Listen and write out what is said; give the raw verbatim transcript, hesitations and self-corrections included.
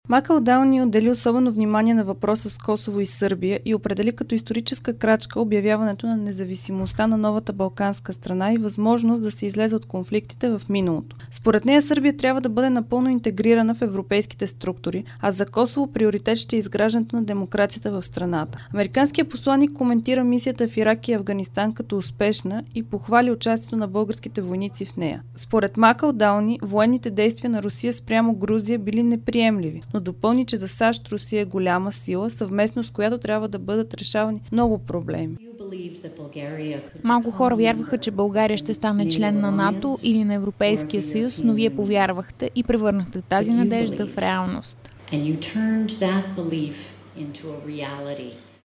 Макъл Дауни отдели особено внимание на въпроса с Косово и Сърбия и определи като историческа крачка обявяването на независимостта на новата балканска страна и възможност да се излезе от конфликтите в миналото. Според нея Сърбия трябва да бъде напълно интегрирана в европейските структури, а за Косово приоритет ще е изграждането на демокрацията в страната. Американският посланик коментира мисията в Ирак и Афганистан като успешна и похвали участието на българските войници в нея. Според Макъл Дауни, военните действия на Русия спрямо Грузия били неприемливи, но допълни, че за САЩ Русия е голяма сила, съвместно с която трябва да бъдат решавани много проблеми. Малко хора вярваха, че България ще стане член на НАТО или на Европейския съюз, но вие повярвахте и превърнахте тази надежда в реалност.